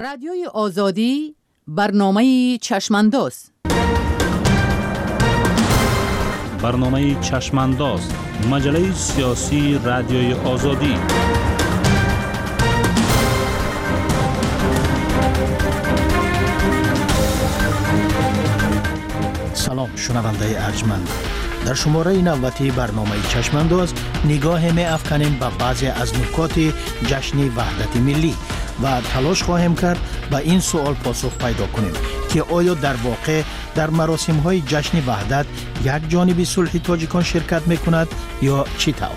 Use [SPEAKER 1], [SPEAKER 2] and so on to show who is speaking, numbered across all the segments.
[SPEAKER 1] رادیوی آزادی برنامه چشمانداز.
[SPEAKER 2] برنامه چشمانداز، مجله سیاسی رادیوی آزادی.
[SPEAKER 3] سلام شنونده ارجمند. در شماره 90 برنامه چشمانداز نگاه می افکنیم به بعضی از نکات جشن وحدت ملی و تلاش خواهیم کرد به این سوال پاسخ پیدا کنیم که آیا در واقع در مراسم های جشن وحدت یک جانب صلح تاجیکان شرکت می کند یا چی طور؟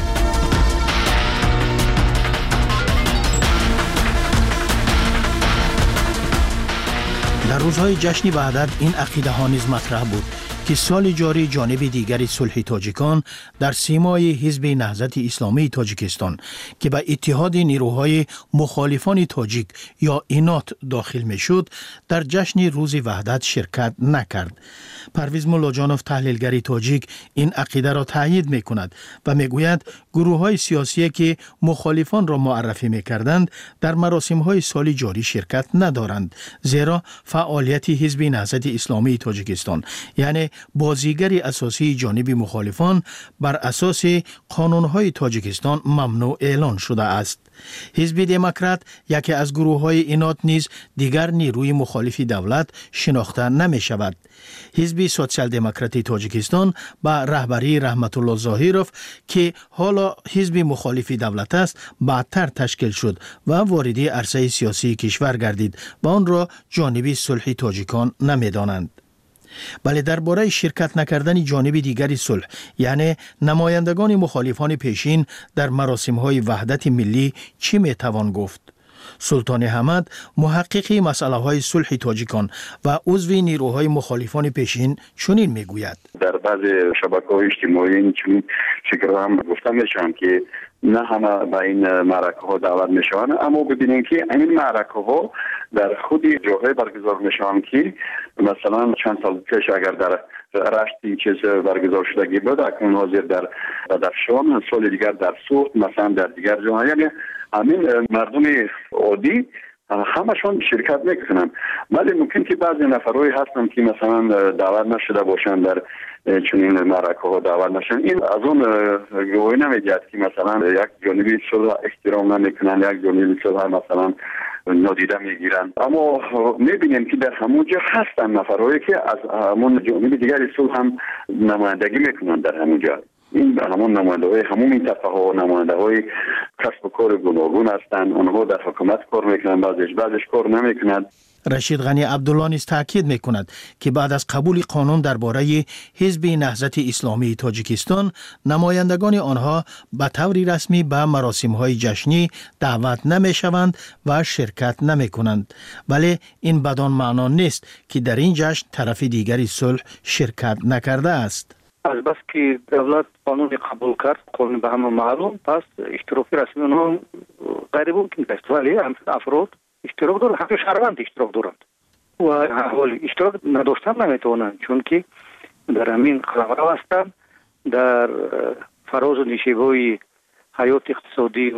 [SPEAKER 3] در روزهای جشن وحدت این عقیده ها نیز مطرح بود که سال جاری جانب دیگری صلح تاجیکان در سیمای حزب نهضت اسلامی تاجیکستان که به اتحاد نیروهای مخالفان تاجیک یا اینات داخل می شد در جشن روز وحدت شرکت نکرد. پرویز ملاجانوف تحلیلگر تاجیک این عقیده را تایید می کند و می گوید گروه های سیاسی که مخالفان را معرفی می کردند در مراسم های سال جاری شرکت ندارند، زیرا فعالیت حزب نهضت اسلامی تاجیکستان یعنی بازیگری اساسی جانب مخالفان بر اساس قانون‌های تاجیکستان ممنوع اعلان شده است. حزب دموکرات یکی از گروه‌های اینات نیز دیگر نیروی مخالف دولت شناخته نمی شود. حزب سوسیال دموکراتی تاجیکستان با رهبری رحمت الله ظاهروف که حالا حزب مخالف دولت است بعدتر تشکیل شد و وارد عرصه سیاسی کشور گردید و آن را جانب صلح تاجیکان نمی‌دانند. بله، درباره شرکت نکردن جانب دیگری صلح یعنی نمایندگان مخالفان پیشین در مراسم‌های وحدت ملی چی میتوان گفت؟ سلطان حمد محقق مسئله‌های صلح تاجیکان و عضو نیروهای مخالفان پیشین چنین میگوید:
[SPEAKER 4] در بعضی شبکه‌های اجتماعی این چنین فکر هم گفته میشن که نه همه به این معرکه ها دعوت میشوند، اما ببینید که این معرکه ها در خود جاهای برگزار میشوند که مثلا چند سال پیش اگر در رشت این چیز برگزار شدگی بود، اکنون حاضر در بدخشان، سال دیگر در سوخت، مثلا در دیگر جاها، یعنی همین مردم عادی همشون شرکت میکنن. ولی ممکن که بعضی نفرایی هستن که مثلا دعوت نشده باشن در چنین معرکه ها دعوت نشن. این از اون گواهی نمیدهد که مثلا یک جانبی صلح احترام نمیکنن، یک جانبی صلح مثلا نادیده میگیرن. اما میبینیم که در همونجا هستن نفرایی که از همون جانب دیگری صلح هم نمایندگی میکنن در همونجا. این همون نماینده‌های همون منطقه ها، نماینده‌های کسب و کار گوناگون هستند. آنها در حکومت کار میکنن، بعضش کار نمیکنن.
[SPEAKER 3] رشید غنی عبدالله نیز تاکید میکند که بعد از قبول قانون درباره حزب نهضت اسلامی تاجیکستان، نمایندگان آنها به طور رسمی به مراسم‌های جشنی دعوت نمیشوند و شرکت نمیکنند. ولی این بدان معنا نیست که در این جشن طرف دیگری صلح شرکت نکرده است.
[SPEAKER 5] از بس که دولت قانون قبول کرد، قانون به همه معلوم، پس اشتراک رسمی اونها غیر ممکن است. ولی افراد اشتراک دارند، حتی شهروند اشتراک دارند و حال اشتراک نداشتن نمیتوانند، چون که در همین قلمرو هستند، در فراز و نشیب‌های حیات اقتصادی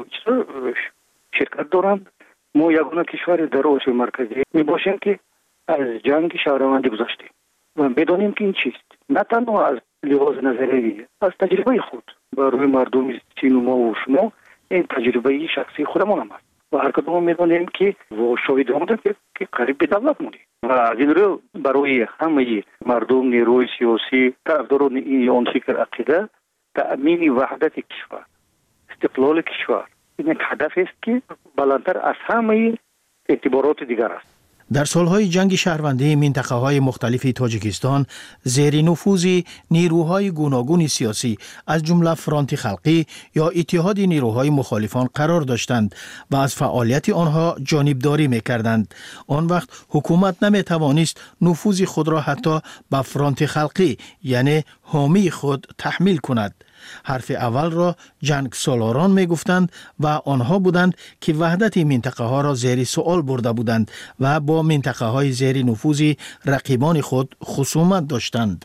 [SPEAKER 5] شرکت دارند. ما یگانه کشور در آسیا مرکزی میباشیم که از جنگ شهروندی گذشتیم و بدانیم که این چیست، نه تنها از لحاظ نظری، از تجربه خود برای مردم چین و ما و شما این تجربه شخصی خودمان هم است و هر کدام میدانیم که شاهد بودیم که قریب به دولت بودیم و از این رو برای همه مردم، نیروی سیاسی، طرفداران این فکر عقیده، تأمین وحدت کشور، استقلال کشور، این یک هدف است که بلندتر از همه اعتبارات دیگر است.
[SPEAKER 3] در سالهای جنگ شهروندی منطقه‌های مختلف تاجیکستان زیر نفوذ نیروهای گوناگون سیاسی از جمله فرانت خلقی یا اتحاد نیروهای مخالفان قرار داشتند و از فعالیت آنها جانبداری می‌کردند. آن وقت حکومت نمی‌توانست نفوذ خود را حتی به فرانت خلقی یعنی حامی خود تحمیل کند. حرف اول را جنگ سالاران می گفتند و آنها بودند که وحدت منطقه ها را زیر سوال برده بودند و با منطقه های زیر نفوذ رقیبان خود خصومت داشتند.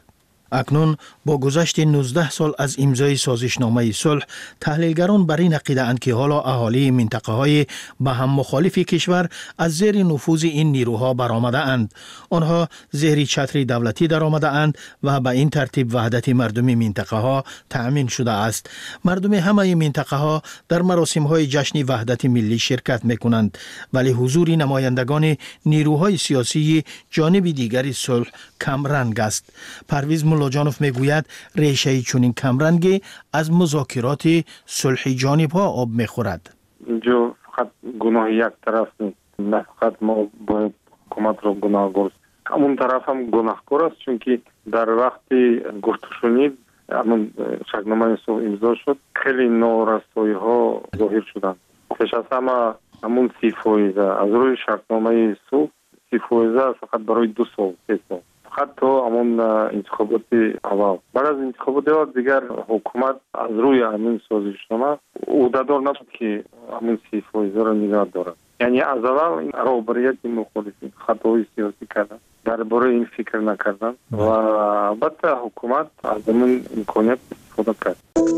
[SPEAKER 3] اکنون با گذشت 19 سال از امضای سازشنامه صلح، تحلیلگران بر این عقیده‌اند که حالا اهالی منطقه‌های به هم مخالف کشور از زیر نفوذ این نیروها برآمده اند. آنها زیر چتر دولتی درآمده اند و به این ترتیب وحدت مردمی منطقه‌ها تأمین شده است. مردم همه منطقه‌ها در مراسم‌های جشن وحدت ملی شرکت می‌کنند، ولی حضور نمایندگان نیروهای سیاسی جانب دیگری صلح کمرنگ است. پرویز ملاجانوف میگوید ریشه چنین کمرنگی از مذاکرات صلحی جانب‌ها آب می‌خورد.
[SPEAKER 6] اینجا فقط گناه یک طرف نیست، نه فقط ما باید حکومت را گناهگار، همون طرف هم گناهکار است، چون که در وقتی گفته شنید همون شاهنامه صلح امضا شد، خیلی نارسایی‌ها ظاهر شدند. پیش از همه همون 30% از روی شاهنامه صلح 30% فقط برای 2 سال 3 سال، فقط تا همون انتخابات اول. بعد از انتخابات اول دیگر حکومت از روی همین سازشنامه عهدهدار نبود که همون 30% را نگاه دارد. یعنی از اول این رهبریت مخالفین خطای سیاسی کردن، درباره این فکر نکردن و البته حکومت از همون امکانیت استفاده کرد.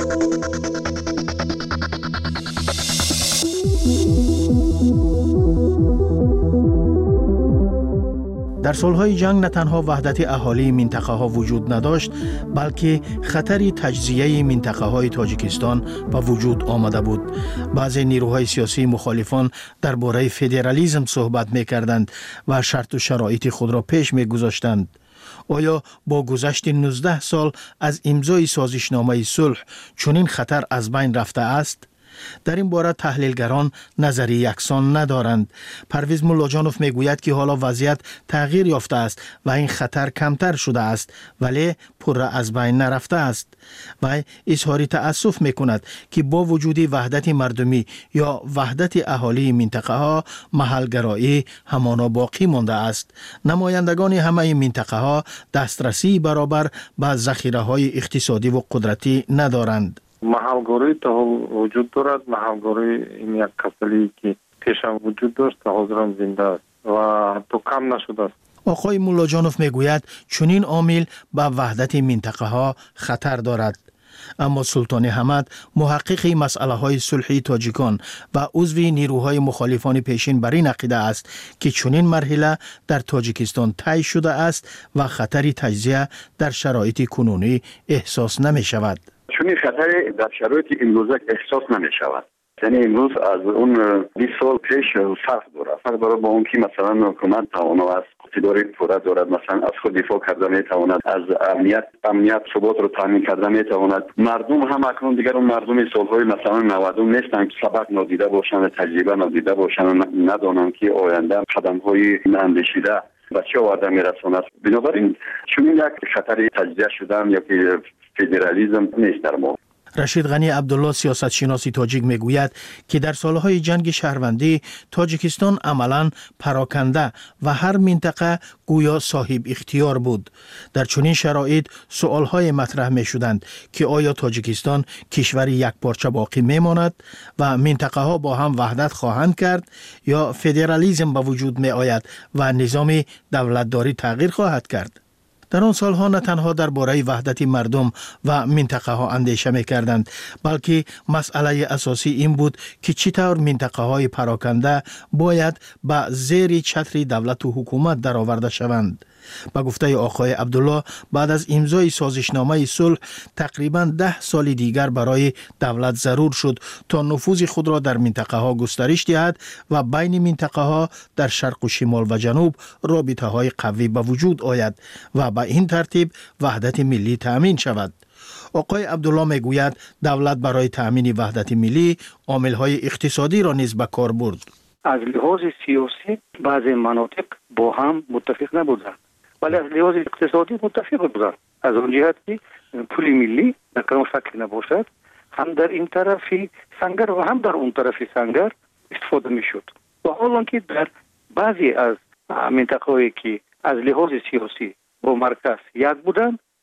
[SPEAKER 3] در سالهای جنگ نه تنها وحدت اهالی منطقه ها وجود نداشت، بلکه خطری تجزیه منطقه های تاجیکستان به وجود آمده بود. بعضی نیروهای سیاسی مخالفان درباره فدرالیسم صحبت می کردند و شرط و شرایط خود را پیش می گذاشتند. آیا با گذشت 19 سال از امضای سازشنامه صلح چنین خطر از بین رفته است؟ در این باره تحلیلگران نظری یکسان ندارند. پرویز ملاجانوف میگوید که حالا وضعیت تغییر یافته است و این خطر کمتر شده است، ولی پر از بین نرفته است. و اظهار تأسف میکند که با وجود وحدت مردمی یا وحدت اهالی منطقه ها، محلگرایی همانا باقی مانده است. نمایندگان همه منطقه ها دسترسی برابر به ذخیره های اقتصادی و قدرتی ندارند.
[SPEAKER 6] محلگاری تا وجود دارد. محلگاری این یک کسلی که پیشم وجود داشت تا حاضر هم زنده است و تو کم نشده است.
[SPEAKER 3] آقای ملاجانوف میگوید چنین عامل به وحدت منطقه ها خطر دارد. اما سلطان حمد، محقق مسئله های صلحی تاجیکان و عضو نیروهای مخالفان پیشین، بر این عقیده است که چنین مرحله در تاجیکستان طی شده است و خطری تجزیه در شرایط کنونی احساس نمی شود.
[SPEAKER 4] چون خطر در شرایط امروزه احساس نمی شود. یعنی امروز از اون 20 سال پیش فرق دارد. فرق دارد با اون که مثلا حکومت توانا از اقتدار پوره دارد، مثلا از خود دفاع کرده می تواند، از امنیت ثبات رو تامین کرده می تواند. مردم هم اکنون دیگر اون مردم سالهای مثلا 90 نیستند که سبق نادیده باشند، تجربه نادیده باشند، ندانند که آینده قدم‌های اندیشیده و چه آورده میرساند. بنابراین چون یک خطر تجزیه شدن یا که فدرالیسم نیست در ما.
[SPEAKER 3] رشید غنی عبدالله، سیاستشناس تاجیک، میگوید که در سالهای جنگ شهروندی تاجیکستان عملاً پراکنده و هر منطقه گویا صاحب اختیار بود. در چنین شرایط سوالهای مطرح می شدند که آیا تاجیکستان کشور یک پارچه باقی می ماند و منطقه ها با هم وحدت خواهند کرد یا فدرالیسم به وجود می آید و نظام دولتداری تغییر خواهد کرد؟ در آن سالها نه تنها درباره وحدت مردم و منطقه ها اندیشه می کردند، بلکه مسئله اساسی این بود که چطور منطقه های پراکنده باید به زیر چتر دولت و حکومت درآورده شوند. با گفته آقای عبدالله، بعد از امضای سازشنامه صلح تقریباً 10 سال دیگر برای دولت ضرور شد تا نفوذ خود را در منطقه ها گسترش دهد و بین منطقه ها در شرق و شمال و جنوب رابطه های قوی به وجود آید و به این ترتیب وحدت ملی تأمین شود. آقای عبدالله میگوید دولت برای تأمین وحدت ملی عامل‌های اقتصادی را نیز به کار برد.
[SPEAKER 5] از لحاظ سیاسی بعضی مناطق با هم متفق نبودند، ولی از لحاظ اقتصادی متفق بودند. از اون جهت که پول ملی در کدام شکل نباشد، هم در این طرفی سنگر و هم در اون طرفی سنگر استفاده میشد. و حالا که در بعضی از منطقه‌هایی که از لحاظ سیاسی با مرکز یک بودند،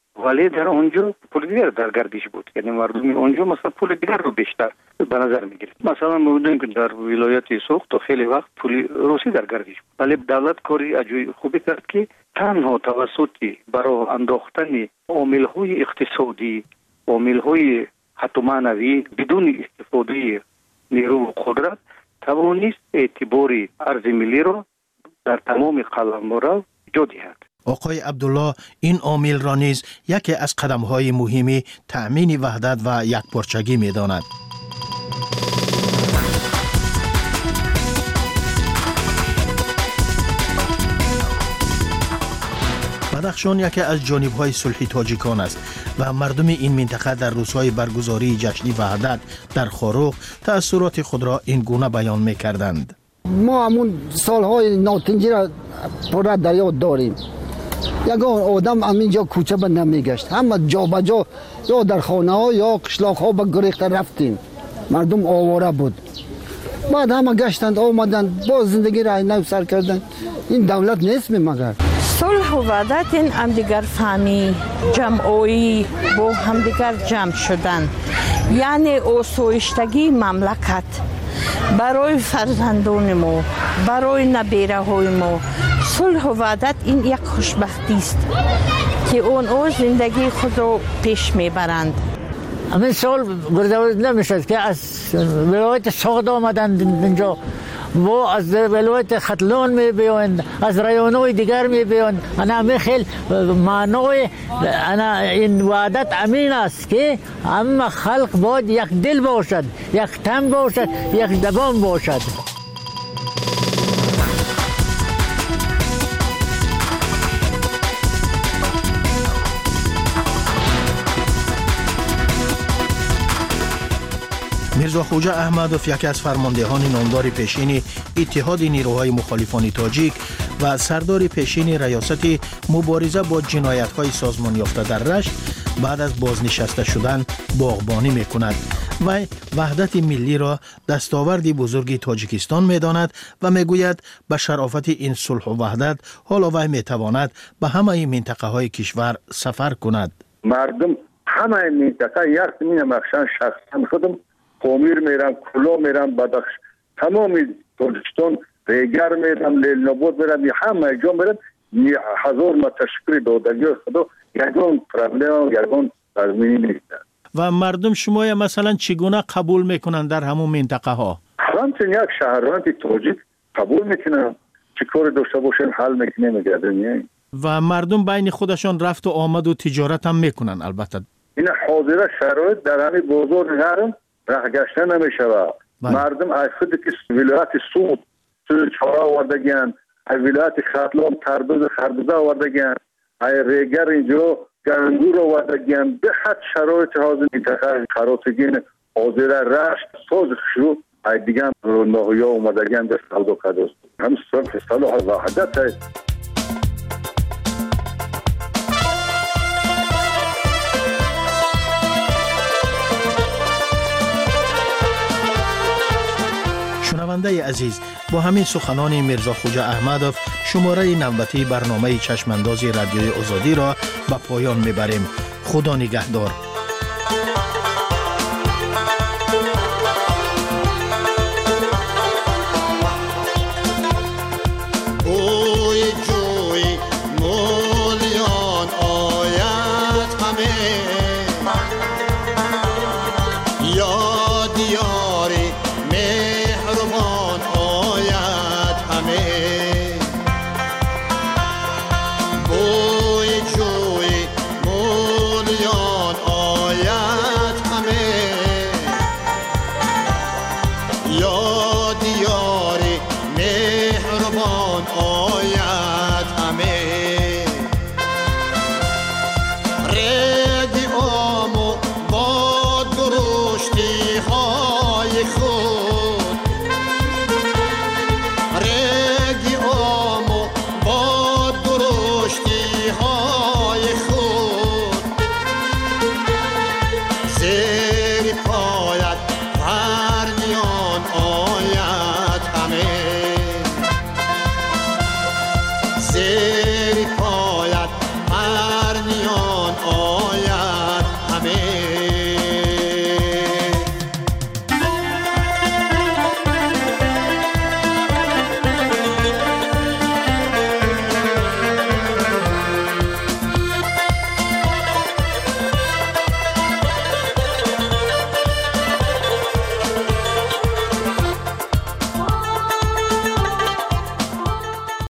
[SPEAKER 5] ولی در اونجا پول دیگر در گردش بود. یعنی مردم اونجا مثلا پول دیگر رو بیشتر به نظر میگیرد. مثلا ما می‌بینیم که در ولایت سوخت تا خیلی وقت پول روسی در گردش بود. ولی دولت کاری عجیب خوبی کرد که تنها توسط برای انداختن عامل‌های اقتصادی، عامل‌های حتی معنوی بدون استفاده نیرو و قدرت توانست اعتبار ارز ملی را در تمام قلمرو ایجاد کرد.
[SPEAKER 3] آقای عبدالله این عامل را نیز یکی از قدم‌های مهمی تأمین وحدت و یکپارچگی می‌داند. بدخشان یکی از جانب‌های صلح تاجیکان است و مردم این منطقه در روزهای برگزاری جشن وحدت در خاروق تأثیرات خود را این گونه بیان می‌کردند.
[SPEAKER 7] ما همون سالهای ناتنجی را پر در یاد داریم. یگان آدم همینجا کوچه به نمیگشت، همه جا به جا یا در خانه ها یا قشلاق ها به گریخته رفتیم. مردم آواره بود. بعد همه گشتند آمدند باز زندگی را نو سر کردند. این دولت نیست مگر
[SPEAKER 8] صلح و وحدت این همدیگر فهمی جمعی با همدیگر جمع شدن، یعنی آسایشتگی مملکت برای فرزندان ما، برای نبیره های ما. صلح و وحدت این یک خوشبختی است که اون زندگی خود را پیش میبرند.
[SPEAKER 9] همین سال گردآوری نمیشد که از ولایت سوخت آمدند اینجا و از ولایت ختلون میبیند، از رایونهای دیگر میبیند. انا خیلی معنای این وحدت امین است که همه خلق باید یک دل باشد، یک تن باشد، یک زبان باشد.
[SPEAKER 3] میرزا خوجا احمدوف یکی از فرماندهان نامدار پیشین اتحاد نیروهای مخالفان تاجیک و سردار پیشین ریاست مبارزه با جنایت‌های سازمان یافته در رشت بعد از بازنشسته شدن باغبانی می‌کند و وحدت ملی را دستاوردی بزرگی تاجیکستان می‌داند و می‌گوید به شرافت این صلح و وحدت حالا وی می‌تواند به همه منطقه‌های کشور سفر کند.
[SPEAKER 4] مردم همه منطقه یک زمین مخشن شخصا خودم قومیر میرم، کلا میرم، بدخش تمام تاجیکستان ریگر میرم، لیل نبود میرم، همه جا میرم. 1000 ما تشکر دادگی خدا یگان پرابلم یگان تضمینی نیست.
[SPEAKER 3] و مردم شما مثلا چگونه قبول میکنن در همون منطقه ها؟
[SPEAKER 4] همچنین یک شهروند تاجیک قبول میکنن، چه کار داشته باشن حل میکنه میگردن.
[SPEAKER 3] و مردم بین خودشان رفت و آمد و تجارت هم میکنن. البته این
[SPEAKER 4] حاضره شرایط در همین بازار نرم راه گشتن نمیشود. مردم از خود که ولایت سود چهار آوردگیان، از ولایت ختلون تربوز خربوزه آوردگیان، از ریگر اینجا گنگور آوردگیان. به حد شرایط حاضر منطقه خراسگین حاضره رشت ساز شروع از دیگه ناهیا اومدگیان در سالدو قدست. هم سال وحدت هست. شنونده عزیز، با همین سخنان میرزا خوجا احمدوف شماره نوبتی برنامه چشمانداز رادیوی آزادی را به پایان میبریم. خدا نگهدار.
[SPEAKER 10] زیر